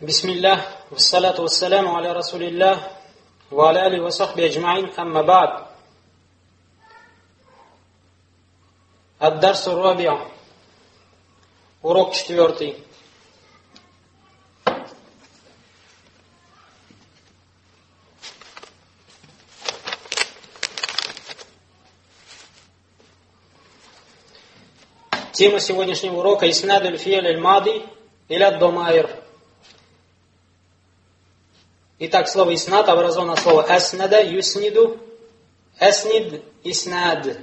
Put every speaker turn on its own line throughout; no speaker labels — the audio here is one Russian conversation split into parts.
Бисмиллах, вассалату вассаляму аля расулиллах, ва аля али ва сахби аджмаин, амма ба'д. Ад-дарсу раби'а. Урок 4. Тема сегодняшнего урока иснад аль-фи'ль аль-мади или ад-дамаир. Итак, слово иснад образовано от слова аснада, юсниду, аснид, иснад.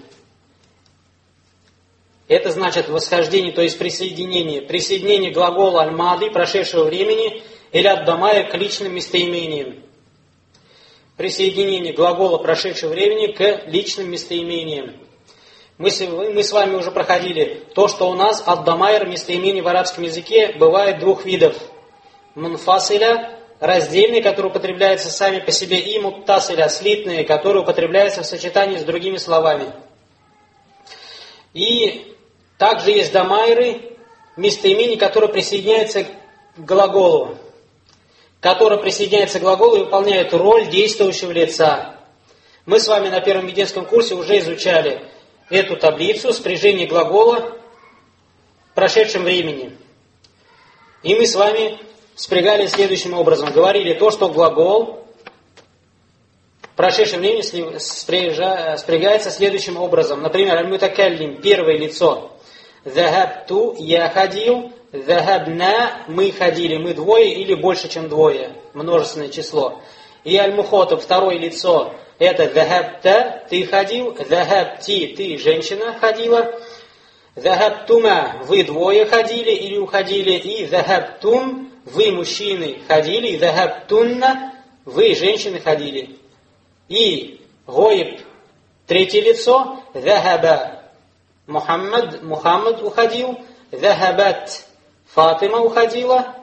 Это значит восхождение, то есть присоединение. Присоединение глагола аль-мади, прошедшего времени, или ад-дамаир к личным местоимениям. Присоединение глагола прошедшего времени к личным местоимениям. Мы с вами уже проходили то, что у нас ад-дамаир местоимений в арабском языке бывает двух видов. Мунфасиля, раздельные, которые употребляются сами по себе, и муттасиля, слитные, которые употребляются в сочетании с другими словами. И также есть дамайры, местоимения, которые присоединяются к глаголу. Которые присоединяются к глаголу и выполняют роль действующего лица. Мы с вами на первом медицинском курсе уже изучали эту таблицу спряжения глагола в прошедшем времени. И мы с вами спрягали следующим образом. Говорили то, что глагол в прошедшем времени спрягается следующим образом. Например, аль-мутакаллим, первое лицо. Захабту, я ходил. Захабна, мы ходили, мы двое или больше, чем двое. Множественное число. И аль-мухотаб, второе лицо. Это захабта, ты ходил. Захабти, ты, женщина, ходила. Захабтума, вы двое ходили или уходили. И захабтум, вы, мужчины, ходили. И захабтунна, вы, женщины, ходили. И гоиб, третье лицо. Захаба, Мухаммад уходил. Захабат, Фатима уходила.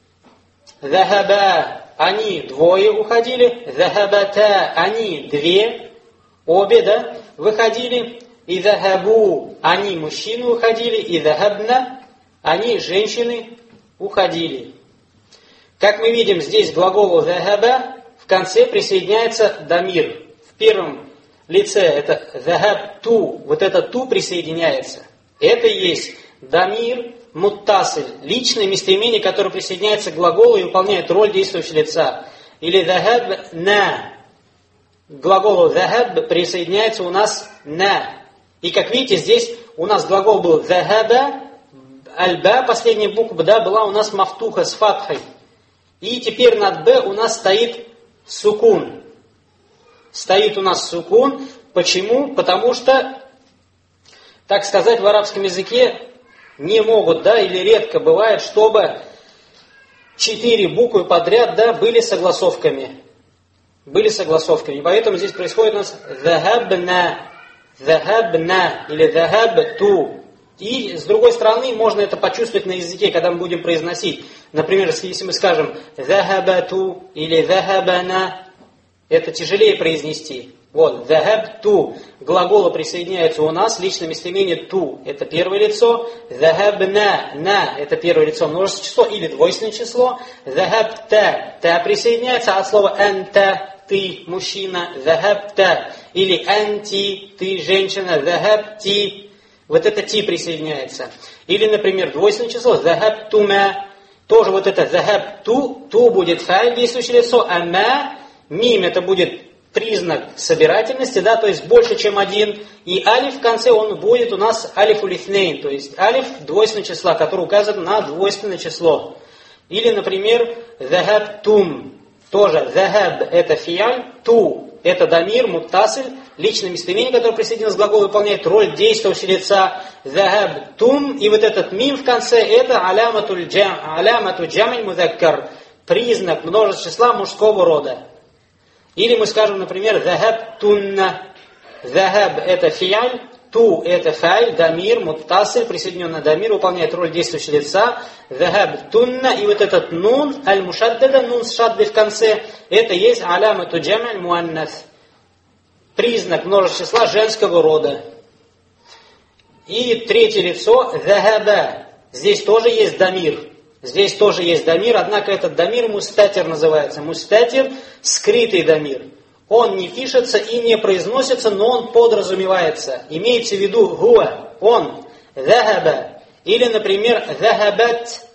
Захаба, они двое уходили. Захабата, они две, обе, да, выходили. И захабу, они мужчины уходили. И захабна, они женщины уходили. Как мы видим, здесь к глаголу захаба в конце присоединяется дамир. В первом лице это захабту, вот это ту присоединяется. Это есть дамир муттасиль, личное местоимение, которое присоединяется к глаголу и выполняет роль действующего лица. Или захабна. К глаголу захаб присоединяется у нас на. И как видите, здесь у нас глагол был захаба, аль-ба, последняя буква, да, была у нас мафтуха с фатхой. И теперь над б у нас стоит сукун. Стоит у нас сукун. Почему? Потому что, так сказать, в арабском языке не могут, да, или редко бывает, чтобы 4 буквы подряд, да, были согласовками. Были согласовками. Поэтому здесь происходит у нас захабна, захабна или захабту. И с другой стороны, можно это почувствовать на языке, когда мы будем произносить. Например, если мы скажем захабату или захабана, это тяжелее произнести. Вот, захабту, к глаголу присоединяется у нас личное местоимение ту, это первое лицо. Захабна, на, это первое лицо, множественное число или двойственное число. Захабта, та присоединяется от слова анта, ты, мужчина. Захабта, или анти, ты, женщина. Захабти, вот это ти присоединяется. Или, например, двойственное число, захабтума, тоже вот это захабту, ту будет фа'иль, действующее лицо, а ма, мим, это будет признак собирательности, да, то есть больше, чем один. И алиф в конце, он будет у нас алиф улифнейн, то есть алиф двойственного числа, который указывает на двойственное число. Или, например, захабтум, тоже захаб это фиаль, ту это дамир, муттасиль, личное местоимение, которое присоединилось к глаголу, выполняет роль действующего лица. Захабтум, и вот этот мим в конце, это алямату джам'ь музаккар, признак множественного числа мужского рода. Или мы скажем, например, захабтунна. Захаб это фиаль, ту это фа'иль, дамир, муттасиль, присоединенный дамир, выполняет роль действующего лица. Захабтунна, и вот этот нун, аль-мушаддада, нун с шаддой в конце, это есть алямату джам'ь муаннас, признак множественного числа женского рода. И третье лицо, захаба, здесь тоже есть дамир. Здесь тоже есть дамир, однако этот дамир мустатир называется. Мустатир – скрытый дамир. Он не пишется и не произносится, но он подразумевается. Имеется в виду гуа, он, захаба, или, например, захабат.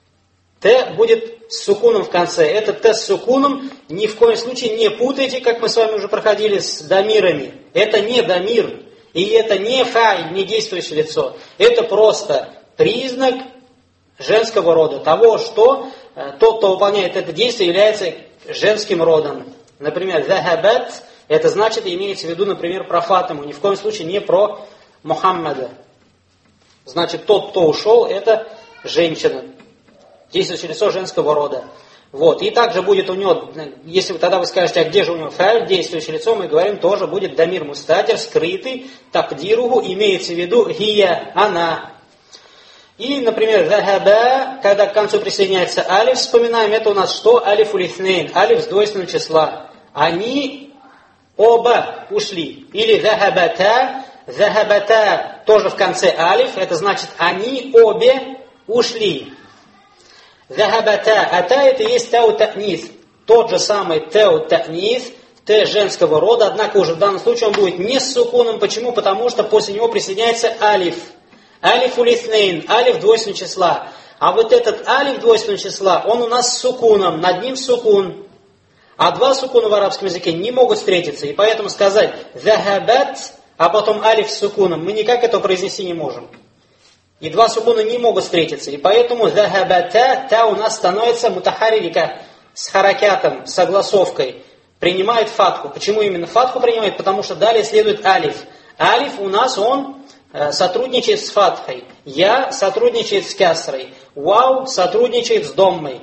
Т будет с сукуном в конце. Это Т с сукуном ни в коем случае не путайте, как мы с вами уже проходили, с дамирами. Это не дамир. И это не фаиль, не действующее лицо. Это просто признак женского рода. Того, что тот, кто выполняет это действие, является женским родом. Например, захабат, это значит, имеется в виду, например, про Фатиму. Ни в коем случае не про Мухаммада. Значит, тот, кто ушел, это женщина. Действующее лицо женского рода. Вот. И также будет у него, если тогда вы скажете, а где же у него фаиль, действующее лицо, мы говорим, тоже будет дамир мустатир, скрытый, такдиругу, имеется в виду гия, она. И, например, захаба, когда к концу присоединяется алиф, вспоминаем, это у нас что? Алиф улифнейн, алиф с двойственного числа. Они оба ушли. Или захабата, захабата, тоже в конце алиф, это значит, они обе ушли. Захабата, ата это есть тау та'нис, тот же самый тау та'нис, т женского рода, однако уже в данном случае он будет не с сукуном. Почему? Потому что после него присоединяется алиф. Алиф улифнейн, алиф двойственного числа. А вот этот алиф двойственного числа, он у нас с сукуном, над ним сукун. А два сукуна в арабском языке не могут встретиться. И поэтому сказать захабат, а потом алиф с сукуном, мы никак это произнести не можем. И два сукуна не могут встретиться. И поэтому захабата, та у нас становится мутахаррика с харакятом, с огласовкой. Принимает фатху. Почему именно фатху принимает? Потому что далее следует алиф. Алиф у нас он сотрудничает с фатхой. Я сотрудничает с кясрой. Вау сотрудничает с доммой.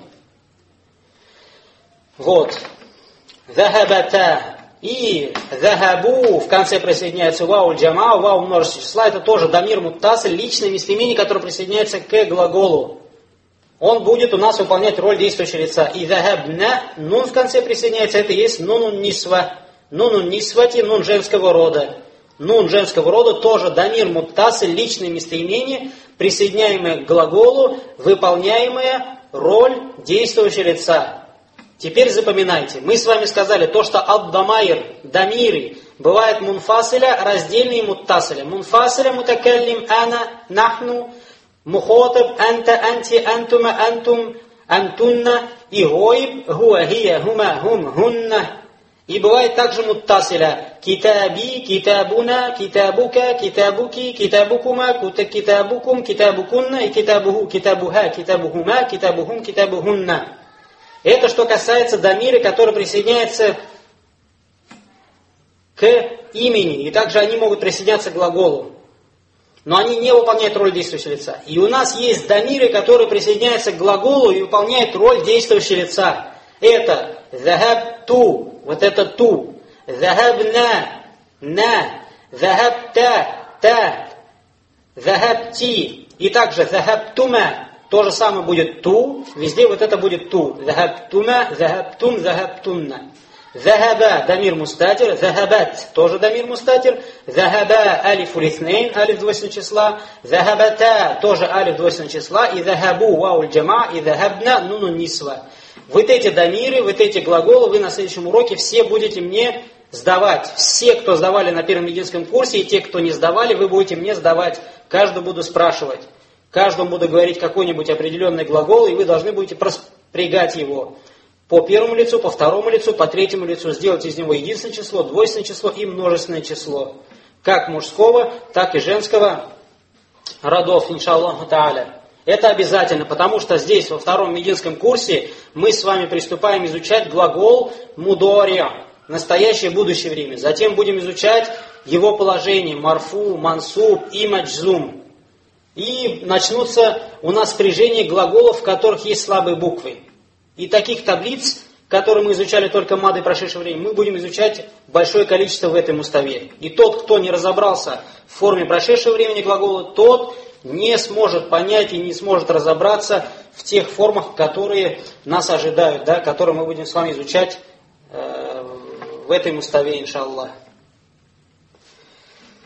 Вот. Захабата. И захабу в конце присоединяется вау джама, вау множество числа. Это тоже дамир муттасиль, личное местоимение, которое присоединяется к глаголу. Он будет у нас выполнять роль действующего лица. И захабна, нун в конце присоединяется, это есть нунун нисва. Нунун нисвати, нун женского рода. Нун женского рода тоже дамир муттасиль, личное местоимение, присоединяемое к глаголу, выполняемое роль действующего лица. Теперь запоминайте. Мы с вами сказали то, что ад-дамайр, дамиры, бывает мунфасиля, раздельные муттасиля. Мунфасиля мутакаллим ана, нахну, мухотаб, анта, анти, антума, антум, антунна, и гоиб, гуа, гия, гума, гум, гунна. И бывает также муттасиля. Китаби, китабуна, китабука, китабуки, китабукума, китабукум, китабукунна, и китабуху, китабуха, китабухума, китабухум, китабухунна. Это что касается дамира, который присоединяется к имени. И также они могут присоединяться к глаголу. Но они не выполняют роль действующего лица. И у нас есть дамиры, которые присоединяются к глаголу и выполняют роль действующего лица. Это захабту, вот это ту. Захабна, на. Захабта, та. Захабти. И также захабтума. То же самое будет ту, везде вот это будет ту. Захабтума, захабтум, захабтунна. Захаба, дамир мустатир, захабат, тоже дамир мустатир. Захаба, алиф улифнейн, алиф двойственного числа. Захабата, тоже алиф двойственного числа. И захабу, вау джама, и захабна, нуну нисва. Вот эти дамиры, вот эти глаголы вы на следующем уроке все будете мне сдавать. Все, кто сдавали на первом медицинском курсе, и те, кто не сдавали, вы будете мне сдавать. Каждого буду спрашивать. Каждому буду говорить какой-нибудь определенный глагол, и вы должны будете проспрягать его по первому лицу, по второму лицу, по третьему лицу, сделать из него единственное число, двойственное число и множественное число. Как мужского, так и женского родов, иншаллаху тааля. Это обязательно, потому что здесь, во втором медицинском курсе, мы с вами приступаем изучать глагол мудори, настоящее будущее время. Затем будем изучать его положение, марфу, мансуб и маджзум. И начнутся у нас спряжения глаголов, в которых есть слабые буквы. И таких таблиц, которые мы изучали только мады прошедшего времени, мы будем изучать большое количество в этом уставе. И тот, кто не разобрался в форме прошедшего времени глагола, тот не сможет понять и не сможет разобраться в тех формах, которые нас ожидают, да, которые мы будем с вами изучать в этом уставе, иншаллах.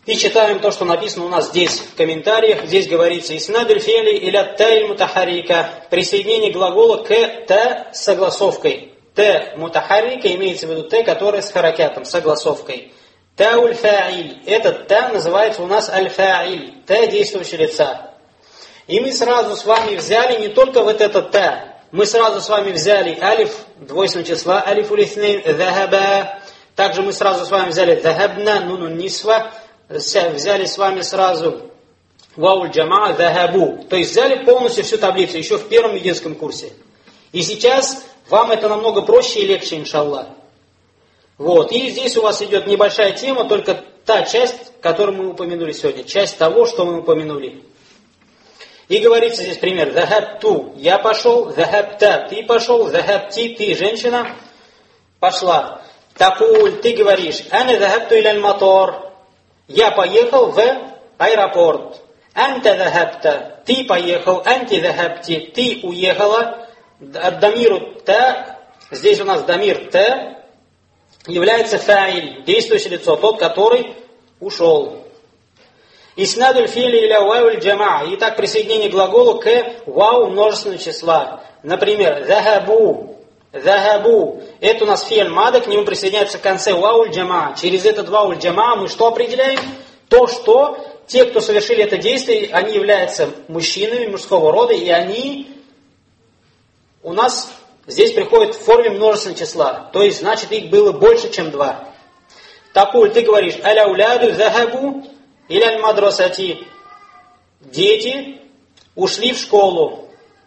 И читаем то, что написано у нас здесь в комментариях. Здесь говорится «Иснадуль фели иля та мутахарика» присоединение глагола к «та» с согласовкой. «Та» мутахарика имеется в виду «та», которая с харакятом, согласовкой. «Тауль фа'иль» этот «та» называется у нас «аль-фа'иль», «та» действующего лица. И мы сразу с вами взяли не только вот это «та», мы сразу с вами взяли алиф двойственного числа, алиф улиснейн, «захаба». Также мы сразу с вами взяли «захабна», «нунун нисва», взяли с вами сразу «вауль джамаа», «захабу». То есть взяли полностью всю таблицу, еще в первом медицинском курсе. И сейчас вам это намного проще и легче, иншаллах. Вот. И здесь у вас идет небольшая тема, только та часть, которую мы упомянули сегодня. Часть того, что мы упомянули. И говорится здесь пример. «Захабту» – я пошел, «захабта» – ты пошел, «захабти» – ты, женщина, пошла. «Такуль» – ты говоришь, «Ана захабту иляль матор» – я поехал в аэропорт. «Анта захабта» – ты поехал, «Анти захабти» – ты уехала. От дамиру «та» здесь у нас дамир «та» является фа'иль, действующее лицо, тот, который ушел. Иснадуль фили иля вауль джамаа. Итак, присоединение глагола к вау множественного числа. Например, захабу. Захабу. Это у нас фи'ль мада, к нему присоединяется в конце вауль джамаа. Через этот вауль джамаа мы что определяем? То, что те, кто совершили это действие, они являются мужчинами мужского рода, и они у нас здесь приходят в форме множественного числа. То есть, значит, их было больше, чем 2. Такуль, ты говоришь, аляуляду захабу иляль мадрасати. Дети ушли в школу.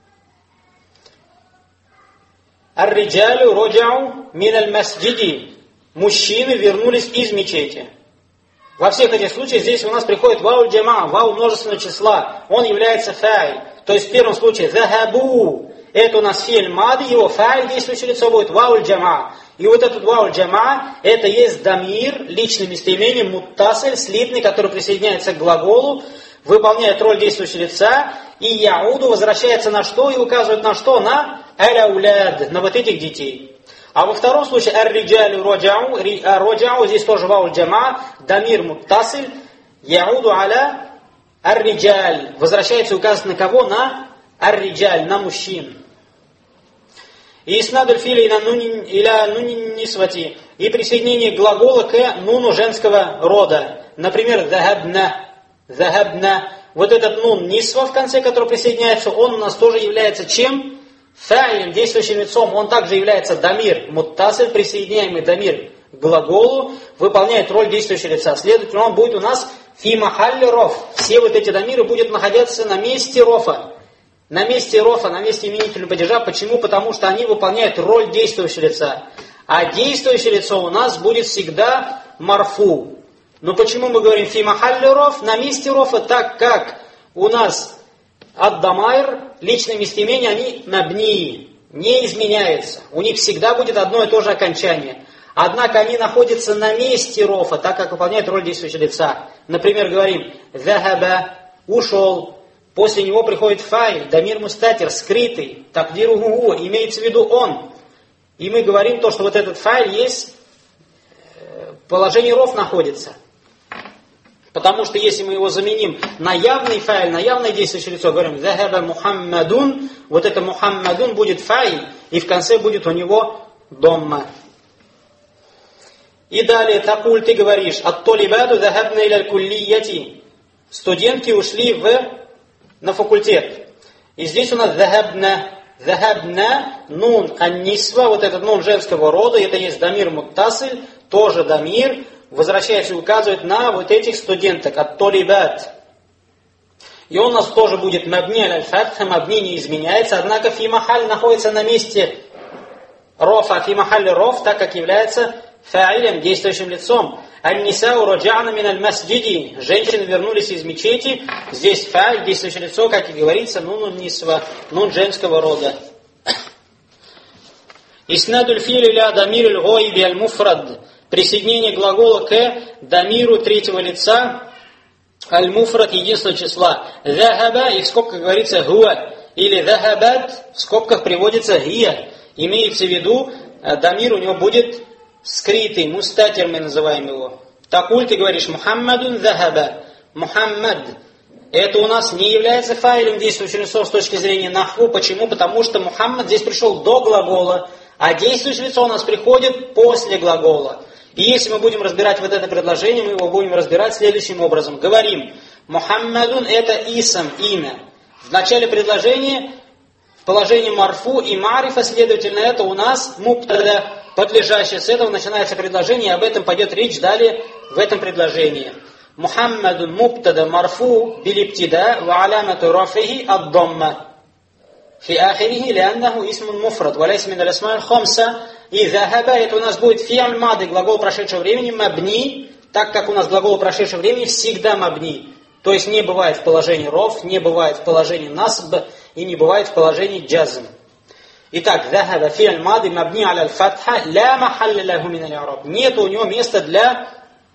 Ар-риджалю роджау миналь масджиди. Мужчины вернулись из мечети. Во всех этих случаях здесь у нас приходит вау джама, вау множественного числа. Он является фа'иль. То есть в первом случае захабу. Это у нас фи'ль мади, его фа'иль, действующее лицо будет вау джама. И вот этот вау джама, это есть дамир, личное местоимение, муттасель, слитный, который присоединяется к глаголу, выполняет роль действующего лица, и яуду возвращается на что и указывает на что? На аляуляд, на вот этих детей. А во втором случае ар-риджалю роджау, роджау, здесь тоже вау джама, дамир муттасель, яуду аля ар-риджаль, возвращается и указывает на кого? На ар-риджаль, на мужчин. И иснадуль фили иля нунин нисвати. И присоединение глагола к нуну женского рода. Например, захабна. Захабна. Вот этот нун нисва в конце, который присоединяется, он у нас тоже является чем? Фа'илем, действующим лицом. Он также является дамир муттасиль, присоединяемый дамир к глаголу, выполняет роль действующего лица. Следовательно, он будет у нас фи махалли роф. Все вот эти дамиры будут находиться на месте рофа. На месте рофа, на месте именительного падежа. Почему? Потому что они выполняют роль действующего лица. А действующее лицо у нас будет всегда марфу. Но почему мы говорим фи махалли роф? На месте рофа, так как у нас ад-дамайр, личное местоимение, они мабни, не изменяются. У них всегда будет одно и то же окончание. Однако они находятся на месте рофа, так как выполняют роль действующего лица. Например, говорим захаба, ушел. После него приходит фаиль, дамир мустатир, скрытый, такдиру гугу, имеется в виду он. И мы говорим то, что вот этот фаиль есть, положение роф находится. Потому что если мы его заменим на явный фаиль, на явное действующее лицо, говорим захаба мухаммадун, вот это мухаммадун будет фаиль, и в конце будет у него домма. И далее, такуль, ты говоришь, ат-толибаду захабна иляль куллияти. Студентки ушли на факультет. И здесь у нас захабна, нун ан-нисва, вот этот нун женского рода, это есть дамир муттасиль, тоже дамир, возвращается и указывает на вот этих студенток, ат-толибат. И он у нас тоже будет мабни аль-фатха, мабни не изменяется, однако фи-махаль находится на месте рофа, фи-махаль роф, так как является фаилем, действующим лицом. Ан-нисау раджа'на мин аль-масджиди. Женщины вернулись из мечети. Здесь фаиль, действующее лицо, как и говорится, нун нисва, нун женского рода. Иснадуль фили ля дамир аль-гойби аль-муфрад. Присоединение глагола к дамиру третьего лица аль-муфрад единственного числа. Захаба, и в скобках говорится гуа. Или захабат, в скобках приводится гия. Имеется в виду, дамир у него будет скрытый, мустатир мы называем его. Такуль, ты говоришь, Мухаммадун захаба. Мухаммад. Это у нас не является фаилем действующего лица с точки зрения нахву. Почему? Потому что Мухаммад здесь пришел до глагола, а действующее лицо у нас приходит после глагола. И если мы будем разбирать вот это предложение, мы его будем разбирать следующим образом. Говорим, Мухаммадун это исм, имя. В начале предложения в положении марфу и марифа, следовательно, это у нас мубтада, подлежащее. С этого начинается предложение, и об этом пойдет речь далее в этом предложении. Мухаммадун мубтада марфу билибтида ва алямату рафихи ад-дамма. Фи ахирихи лианнаху исмун муфрад, ва лайса мин аль-асма'иль хамса. И захаба, это у нас будет фи'аль мады, глагол прошедшего времени, мабни, так как у нас глагол прошедшего времени всегда мабни. То есть не бывает в положении роф, не бывает в положении насб и не бывает в положении джазм. Итак, захаба фи'аль мады мабни аля аль-фатха ла махалля лаху мин аль-i'раб. Нет у него места для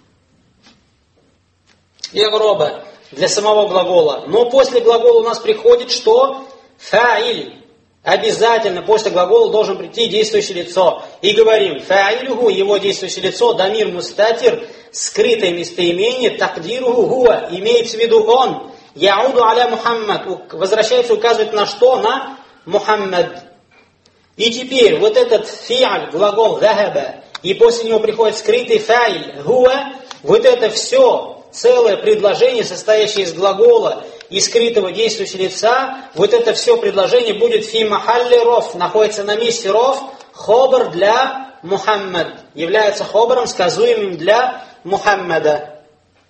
игроба, для самого глагола. Но после глагола у нас приходит что? Фа'иль. Обязательно после глагола должен прийти действующее лицо. И говорим, фа'илюху, его действующее лицо, дамир мустатир, скрытое местоимение, такдируху хуа, имеется в виду он, яуду аля Мухаммад, возвращается, указывает на что? На Мухаммад. И теперь вот этот фи'аль, глагол захаба, и после него приходит скрытый фа'иль, хуа, вот это все, целое предложение, состоящее из глагола и скрытого действующего лица, вот это все предложение будет фи махалли роф, находится на месте роф, хобар для Мухаммад, является хобаром, сказуемым для Мухаммада.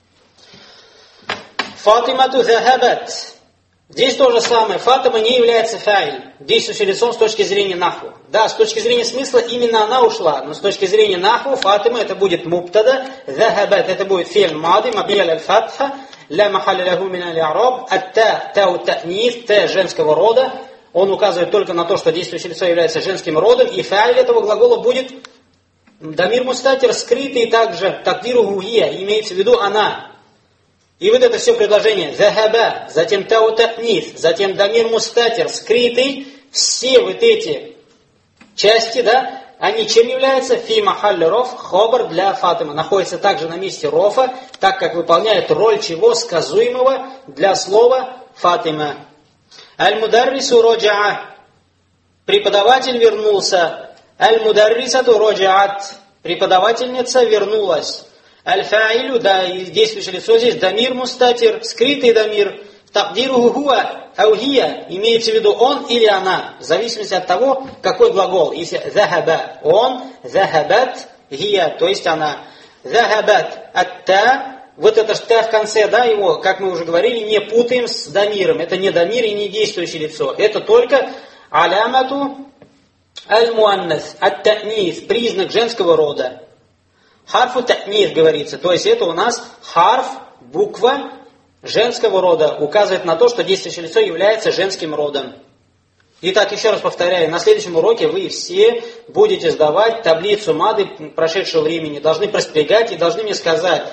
Фатимату захабат. Здесь то же самое. Фатима не является фаиль, действующим лицом с точки зрения нахву. Да, с точки зрения смысла именно она ушла, но с точки зрения нахву Фатима это будет мубтада, захабат это будет фи'ль мади, мабни аль-фатха, ла махалля лаху мин аль-i'раб, ат-та, тау та'нис, та женского рода. Он указывает только на то, что действующее лицо является женским родом, и фаиль этого глагола будет дамир мустатир, скрытый также, такдиру гугия, имеется в виду она. И вот это все предложение, захаба, затем тау та'нис, затем дамир мустатир, скрытый, все вот эти части, да, они чем являются? Фи махалли роф, хобар для Фатима. Находится также на месте рофа, так как выполняет роль чего? Сказуемого для слова Фатима. Аль-мударрису роджа'а. Преподаватель вернулся. Аль-мударрисату роджа'ат. Преподавательница вернулась. Аль-фа'илю, да, и действующее лицо здесь, дамир мустатир, скрытый дамир. Такдируху хуа аухия, имеется в виду он или она, в зависимости от того, какой глагол. Если захаба он, захабат гия, то есть она. Захабат ат-та, вот это та в конце, да, его, как мы уже говорили, не путаем с дамиром. Это не дамир и не действующее лицо. Это только алямату аль-муаннас, ат-та'нис, признак женского рода. Харфу та'нис говорится, то есть это у нас харф, буква женского рода, указывает на то, что действующее лицо является женским родом. Итак, еще раз повторяю, на следующем уроке вы все будете сдавать таблицу мады прошедшего времени, должны проспрягать и должны мне сказать,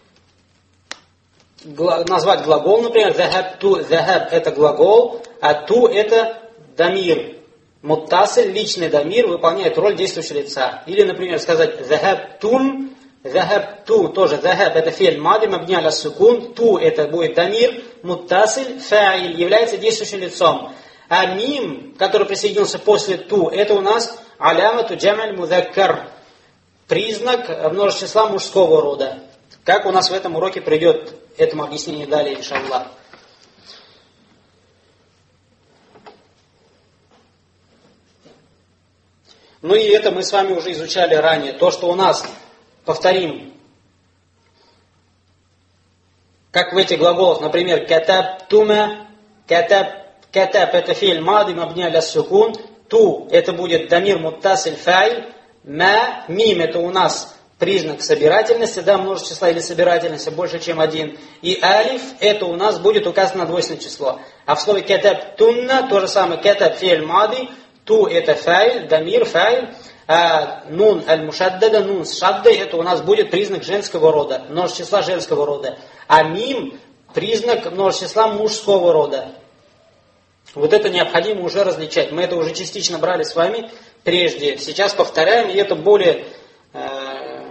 назвать глагол, например, захаб ту, захаб это глагол, а ту это дамир. Муттасель, личный дамир, выполняет роль действующего лица. Или, например, сказать захаб тун, захаб ту, тоже захаб это фи'ль мади, мабни аля сукун, ту это будет дамир, муттасель, фа'иль является действующим лицом. А мим, который присоединился после ту, это у нас алямату джам'аль мудаккар, признак множества числа мужского рода. Как у нас в этом уроке придет этому объяснение далее, иншаллах. Ну и это мы с вами уже изучали ранее. То, что у нас, повторим, как в этих глаголах, например, катабтума, катаб это фи'ль мади мабни аля сукун, ту это будет дамир муттасиль фа'иль, ма, мим это у нас признак собирательности, да, множество числа или собирательности больше, чем один. И алиф это у нас будет указано на двойственное число. А в слове катабтунна то же самое, катаб фи'ль мади, ту это фа'иль, дамир фа'иль, а нун аль-мушаддада, нун с шаддой, это у нас будет признак женского рода, множество числа женского рода. А мим признак множества числа мужского рода. Вот это необходимо уже различать. Мы это уже частично брали с вами прежде. Сейчас повторяем, и это более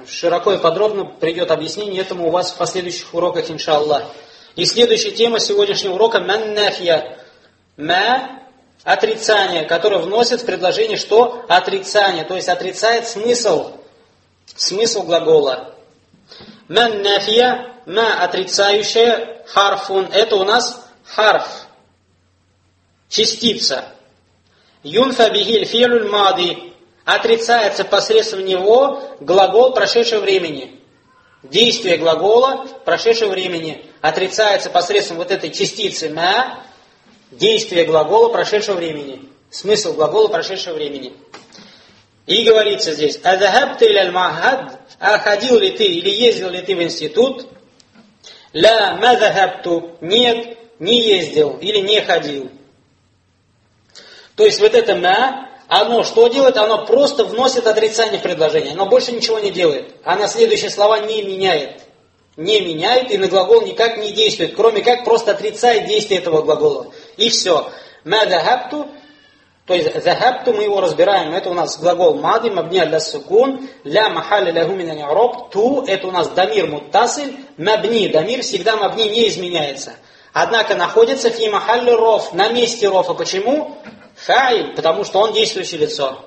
широко и подробно придет объяснение этому у вас в последующих уроках, иншаллах. И следующая тема сегодняшнего урока ман нафия. Ма – отрицание, которое вносит в предложение что? Отрицание, то есть отрицает смысл глагола. Ман нафия, ма отрицающая, харфун, это у нас харф, частица. Юнфа бихиль фи'люль мади, отрицается посредством него глагол прошедшего времени. Действие глагола прошедшего времени отрицается посредством вот этой частицы ма, действие глагола прошедшего времени. Смысл глагола прошедшего времени. И говорится здесь, «Адахабта иляль махад», а ходил ли ты или ездил ли ты в институт? «Ля мадахабту», нет, не ездил или не ходил. То есть вот это «ма», оно что делает? Оно просто вносит отрицание в предложение. Оно больше ничего не делает. А на следующие слова не меняет. Не меняет и на глагол никак не действует. Кроме как просто отрицает действие этого глагола. И все. «Ма захабту», то есть «захабту» мы его разбираем. Это у нас глагол «мади», «мабни аль сукун», «ля махалли лягу мин аль-i'раб», «ту» это у нас дамир муттасиль, «мабни», дамир всегда «мабни» не изменяется. Однако находится «фи махалли роф», на месте рофа. Почему? Фаиль, потому что он действующее лицо.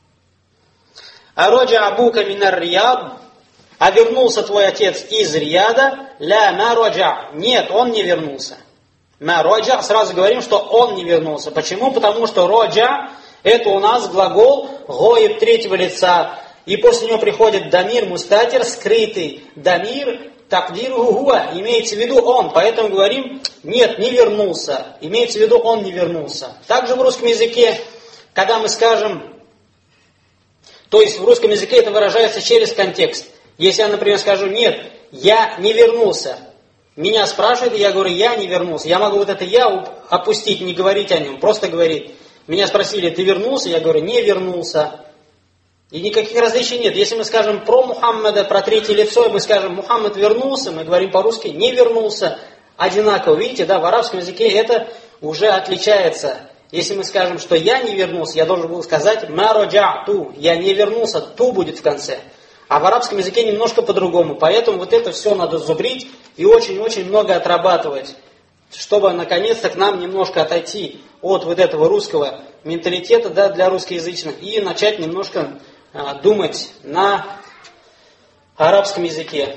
Ароджа абука минар рияд, а вернулся твой отец из Рияда, ля ма роджа, нет, он не вернулся. Ма роджа, сразу говорим, что он не вернулся. Почему? Потому что роджа, это у нас глагол гоиб третьего лица, и после него приходит дамир мустатир, скрытый дамир, такдиру гуа, имеется в виду он, поэтому говорим, нет, не вернулся, имеется в виду он не вернулся. Также в русском языке, когда мы скажем, то есть в русском языке это выражается через контекст. Если я, например, скажу, нет, я не вернулся, меня спрашивают, и я говорю, я не вернулся, я могу вот это я опустить, не говорить о нем, просто говорить. Меня спросили, ты вернулся? Я говорю, не вернулся. И никаких различий нет. Если мы скажем про Мухаммада, про третье лицо, и мы скажем, Мухаммад вернулся, мы говорим по-русски, не вернулся. Одинаково, видите, да, в арабском языке это уже отличается. Если мы скажем, что я не вернулся, я должен был сказать, ма роджа'ту, я не вернулся, ту будет в конце. А в арабском языке немножко по-другому. Поэтому вот это все надо зубрить и очень-очень много отрабатывать, чтобы наконец-то к нам немножко отойти от вот этого русского менталитета, да, для русскоязычных, и начать немножко думать на арабском языке.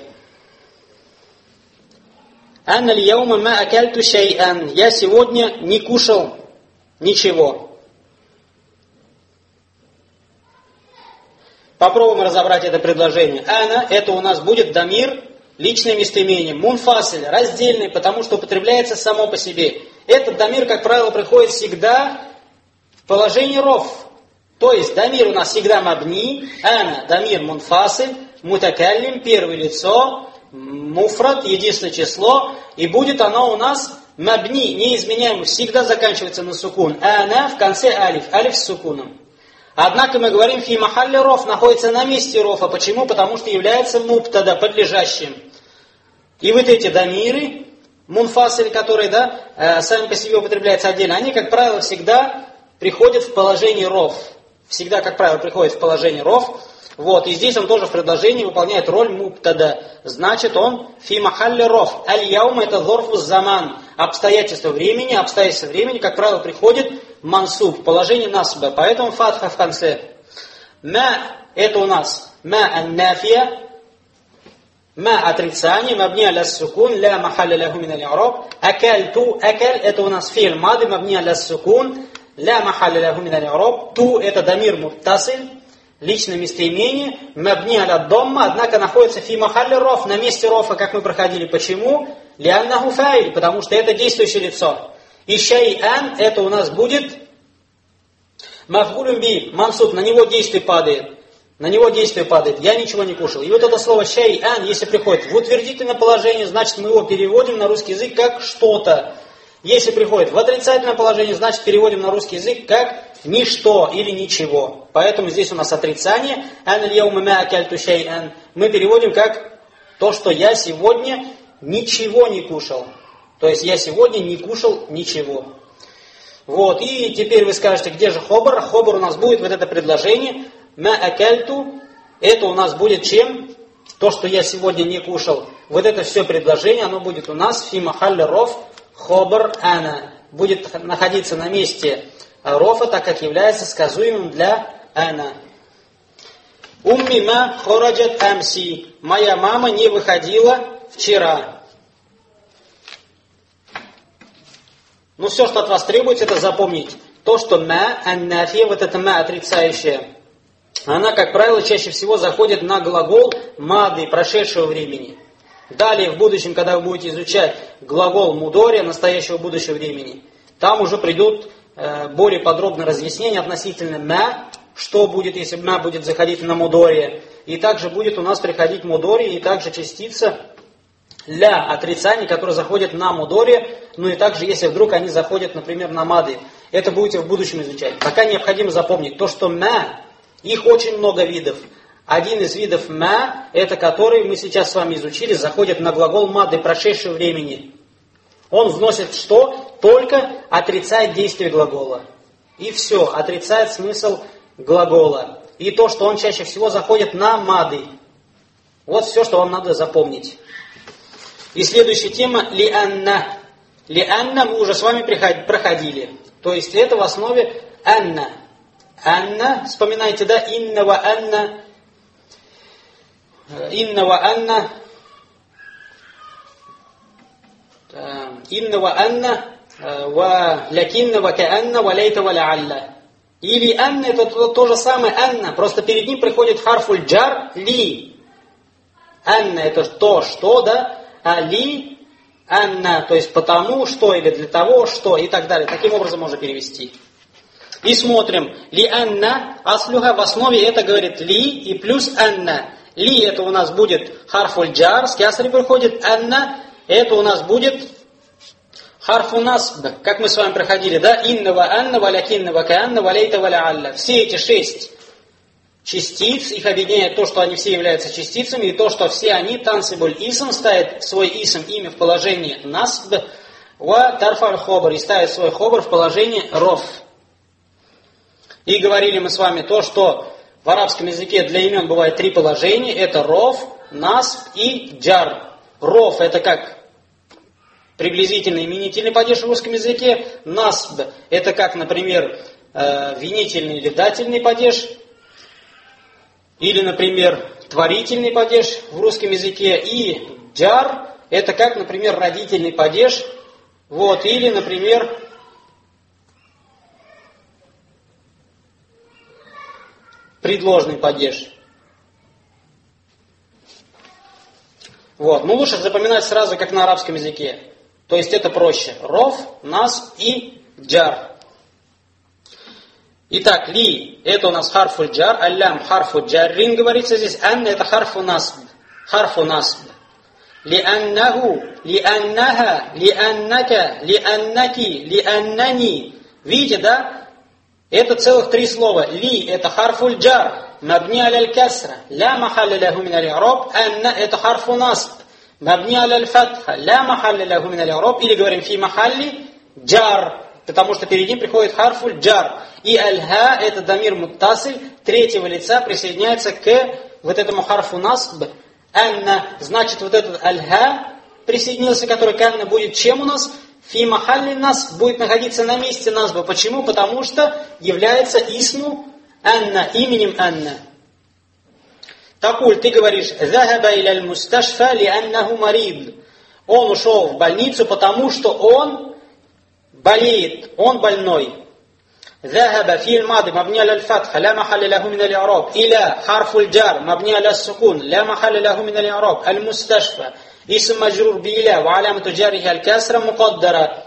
«Анна льяума ма акальту шай'ан». Я сегодня не кушал ничего. Попробуем разобрать это предложение. «Ана» это у нас будет дамир, личное местоимение. «Мунфасель» раздельный, потому что употребляется само по себе. Этот дамир, как правило, приходит всегда в положении роф. То есть дамир у нас всегда мабни, ана, дамир мунфасель, мутакаллим, первое лицо, муфрат, единственное число, и будет оно у нас мабни, неизменяемый, всегда заканчивается на сукун. Ана в конце алиф, алиф с сукуном. Однако мы говорим, фи махалли роф, находится на месте рофа. Почему? Потому что является муптада, подлежащим. И вот эти дамиры, мунфасель, которые, да, сами по себе употребляются отдельно, они, как правило, всегда приходят в положение роф. Всегда, как правило, приходит в положение роф. Вот, и здесь он тоже в предложении выполняет роль муптада. Значит, он фи махалли роф. Аль-яум это зорфу заман. Обстоятельства времени, как правило, приходит мансуб, положение насба. Поэтому фатха в конце. Ма это у нас ма ан-нафия. Ма отрицание, мабни аля сукун, ля махалли лягу мин аль-i'раб. Акальту, акаль это у нас фи'ль мади, мабни аля сукун. Ля махалли лягу мин аль-i'раб. Ту это дамир муттасиль, личное местоимение, мабни аля домма, однако находится фи махалли роф, на месте рофа, как мы проходили. Почему? Лианнаху фаиль, потому что это действующее лицо. И шай'ан это у нас будет мафгулюм би, мансуб, на него действие падает. На него действие падает. Я ничего не кушал. И вот это слово шай'ан, если приходит в утвердительное положение, значит мы его переводим на русский язык как что-то. Если приходит в отрицательное положение, значит переводим на русский язык как ничто или ничего. Поэтому здесь у нас отрицание. Мы переводим как то, что я сегодня ничего не кушал. То есть я сегодня не кушал ничего. Вот. И теперь вы скажете, где же хобар? Хобар у нас будет вот это предложение. Ма акальту. Это у нас будет чем? то, что я сегодня не кушал, вот это все предложение, оно будет у нас фи махалли роф хобар ана. Будет находиться на месте рофа, так как является сказуемым для ана. Умми ма хораджат амси. Моя мама не выходила вчера. Ну, все, что от вас требуется, это запомнить. То, что ма, аннафия, вот это ма отрицающая, она, как правило, чаще всего заходит на глагол мады, прошедшего времени. Далее, в будущем, когда вы будете изучать глагол мудори, настоящего будущего времени, там уже придут более подробные разъяснения относительно ма, что будет, если ма будет заходить на мудори. И также будет у нас приходить мудори, и также частица ля, отрицание, которое заходит на мудори, ну и также, если вдруг они заходят, например, на мады. Это будете в будущем изучать. Пока необходимо запомнить то, что ма, их очень много видов. Один из видов ма, это который мы сейчас с вами изучили, заходит на глагол мады, прошедшего времени. Он вносит что? Только отрицает действие глагола. И все, отрицает смысл глагола. И то, что он чаще всего заходит на мады. Вот все, что вам надо запомнить. И следующая тема лианна. Лианна мы уже с вами проходили. То есть это в основе анна. Анна, вспоминайте, да, инна ва анна, инна ва анна, инна ва анна, ва лякинна ва каанна, ва лейта ва лаалля. Или анна, это то же самое анна, просто перед ним приходит харфуль джар ли. Анна это то, что, да, а ли анна, то есть потому что или для того, что и так далее. Таким образом можно перевести. И смотрим, ли анна, аслюха в основе это говорит ли и плюс анна. Ли это у нас будет харфуль джар, с кясри приходит, анна это у нас будет харфу насб, как мы с вами проходили, да, инна ва анна, ва лякинна ва каанна, ва лейта ва лаалля. Все эти 6 частиц, их объединяет то, что они все являются частицами, и то, что все они, тансибуль исм, ставят свой исм, имя в положении насб, ва тарфаль хобар, и ставят свой хобар в положении роф. И говорили мы с вами то, что в арабском языке для имен бывает 3 положения. Это роф, насб и джар. Роф это как приблизительный именительный падеж в русском языке. Насб это как, например, винительный или дательный падеж. Или, например, творительный падеж в русском языке. И джар это как, например, родительный падеж. Вот, или, например, предложный падеж. Вот. Но лучше запоминать сразу, как на арабском языке. То есть это проще. Роф, насб и джар. Итак, ли, это у нас харфуль джар, аллям харфу джаррин, говорится здесь, анна это харфу насб. Харфу насб. Лианнаху, лианнаха, лианнака, лианнаки, лианнани. Видите, да? Это целых 3 слова. Ли это харфуль джар, мабни аляль касра, ля махалля лаху мин аль-ираб, анна это харфу насб, мабни аляль фатха, ля махалля лаху мин аль-ираб, или говорим фи махалли джар, потому что перед ним приходит харфуль джар. И аль-ха это дамир муттасиль, 3-го лица присоединяется к вот этому харфу насб. Анна, значит вот этот аль-ха присоединился, который к анна будет чем у нас? Фи махалли нас будет находиться на месте насба. Почему? Потому что является исму анна, именем анна. Такуль, ты говоришь, захаба иляль мусташфа ли аннаху марид. Он ушел в больницу, потому что он болеет, он больной. ذهب في الماضي مبني على الفتح لا محل له من الإعراب إلى حرف الجر مبني على السكون لا محل له من الإعراب المستشفى اسم مجرور بإلى وعلامة جره الكسرة مقدرة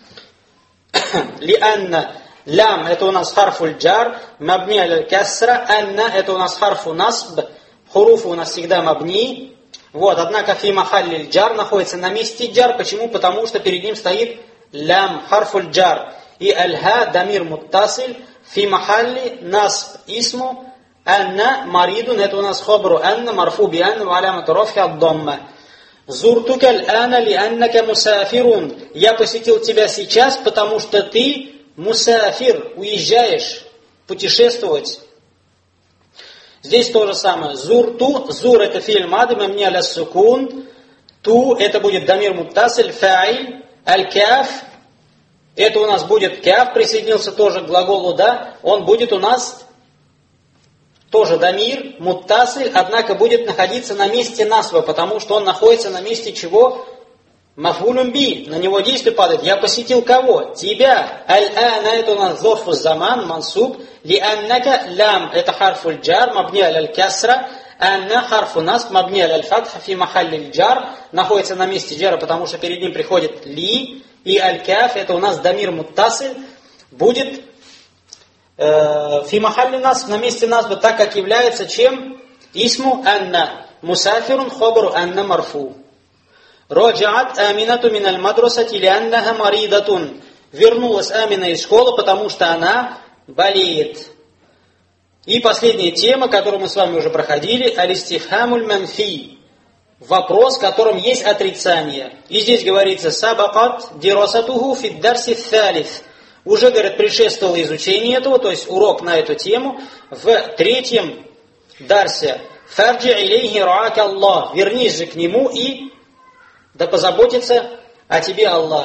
لأن لام это у нас حرف الجر مبني على الكسرة أن это у нас حرف نصب حروف у нас всегда مبني. Вот, однако фи махалли джар находится на месте джар. Почему? Потому что перед ним стоит лям, харфуль джар. И аль-ха, дамир муттасиль, фи махалли насб исму, анна маридун, это у нас хобру анна, марфу би анна, ва алямату рофхи ад-дамма. Зуртука аль-ана ли аннака мусафирун. Я посетил тебя сейчас, потому что ты мусафир, уезжаешь, путешествовать. Здесь то же самое. Зурту, зур это фи'ль мад, мабни аля сукун. Ту это будет дамир муттасиль, фа'иль, аль-каф. Это у нас будет каф, присоединился тоже к глаголу, да. Он будет у нас тоже дамир, муттасиль, однако будет находиться на месте насба, потому что он находится на месте чего? Мафулюм би, на него действие падает. Я посетил кого? Тебя. Аль-ана это у нас зорфу заман, мансуб. Ли-аннака лям это харфуль джар, мабни аль-касра. Анна харфу насб, мабни аль-фатха, фи махаллиль джар. Находится на месте джара, потому что перед ним приходит ли. И аль-каф это у нас дамир муттасиль. Будет фи махалли насб, на месте насба, так как является чем? Исму анна. Мусафирун хобру анна марфу. Раджаат аминату миналь мадрасати лианнаха маридатун. Вернулась Амина из школы, потому что она болеет. И последняя тема, которую мы с вами уже проходили, алистифхамуль манфи. Вопрос, в котором есть отрицание. И здесь говорится сабакат дирасатуху фиддарси фалиф. Уже, говорят, предшествовало изучение этого, то есть урок на эту тему в третьем дарсе. Фарджи илейхи раака Аллах. Вернись же к нему и да позаботится о тебе Аллах.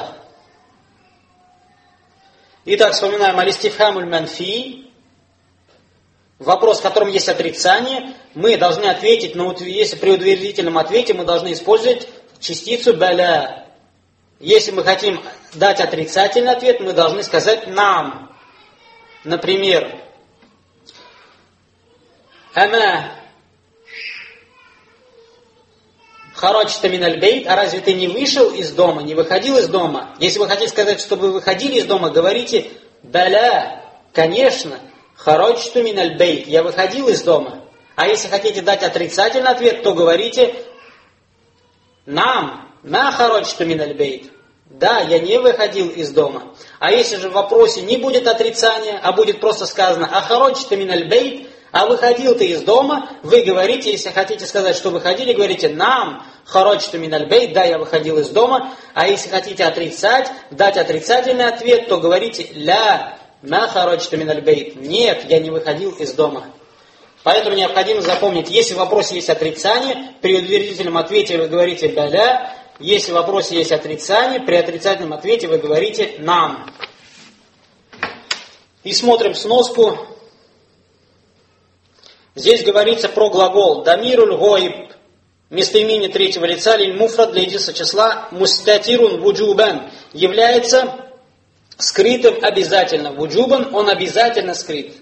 Итак, вспоминаем алистифхамуль манфи. Вопрос, в котором есть отрицание. Мы должны ответить, если при утвердительном ответе мы должны использовать частицу баля. Если мы хотим дать отрицательный ответ, мы должны сказать нам. Например, ама хараджта миналь бейт, а разве ты не вышел из дома, не выходил из дома? Если вы хотите сказать, чтобы вы выходили из дома, говорите баля, конечно, хараджту миналь бейт, я выходил из дома. А если хотите дать отрицательный ответ, то говорите нам, ма хараджту миналь бейт. Да, я не выходил из дома. А если же в вопросе не будет отрицания, а будет просто сказано ахараджта миналь бейт, а выходил ты из дома, вы говорите, если хотите сказать, что выходили, говорите нам хараджту миналь бейт, да, я выходил из дома. А если хотите отрицать, дать отрицательный ответ, то говорите ля ма хараджту миналь бейт. Нет, я не выходил из дома. Поэтому необходимо запомнить, если в вопросе есть отрицание, при утвердительном ответе вы говорите баля. Если в вопросе есть отрицание, при отрицательном ответе вы говорите нам. И смотрим сноску. Здесь говорится про глагол дамируль гоиб, местоимение третьего лица, лиль муфрад для единства числа, мустатирун вуджубан, является скрытым обязательно. Вуджубан, он обязательно скрыт.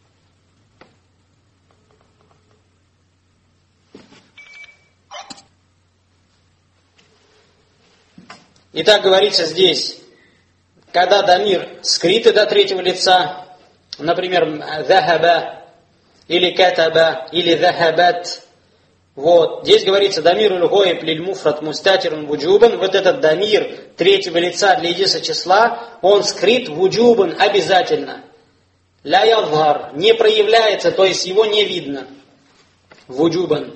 Итак, говорится здесь, когда дамир скрыт до третьего лица, например, захаба, или катаба, или захабат, вот, здесь говорится дамир уль-гоиб лиль-муфрат мустатирун вуджубан, вот этот дамир третьего лица для единства числа, он скрыт вуджубан обязательно. Ля ядхар, не проявляется, то есть его не видно. Вуджубан.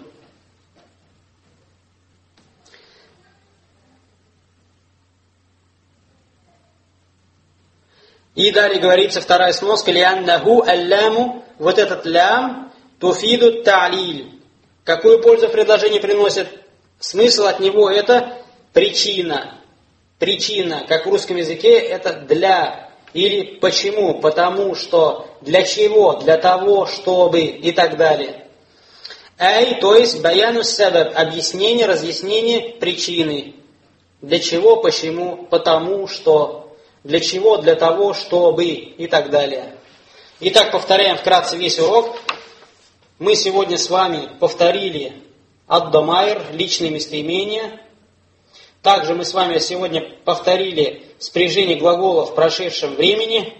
И далее говорится вторая сноска, лианнаху алляму, вот этот лям, туфиду та'лиль. Какую пользу предложение приносит? Смысл от него это причина. Причина, как в русском языке, это для. Или почему? Потому что. Для чего? Для того, чтобы. И так далее. Ай, то есть баяну сабаб, объяснение, разъяснение причины. Для чего? Почему? Потому что. Для чего? Для того, чтобы и так далее. Итак, повторяем вкратце весь урок. Мы сегодня с вами повторили ад-дамайр, личные местоимения. Также мы с вами сегодня повторили спряжение глаголов в прошедшем времени.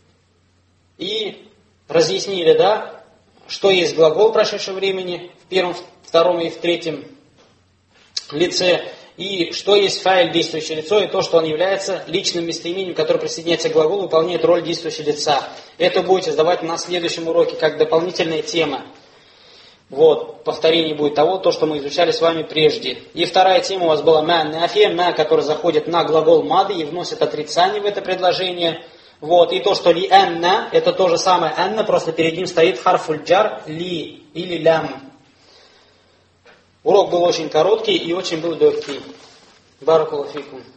И разъяснили, да, что есть глагол в прошедшем времени в первом, втором и в третьем лице. И что есть фаиль, действующее лицо, и то, что он является личным местоимением, которое присоединяется к глаголу, выполняет роль действующего лица. Это будете сдавать на следующем уроке, как дополнительная тема. Вот, повторение будет того, то, что мы изучали с вами прежде. И вторая тема у вас была ма нафия, ма, который заходит на глагол мады и вносит отрицание в это предложение. Вот, и то, что ли анна, это то же самое анна, просто перед ним стоит харфуль джар ли или лям. Урок был очень короткий и очень был легкий. Баракаллаху фикум.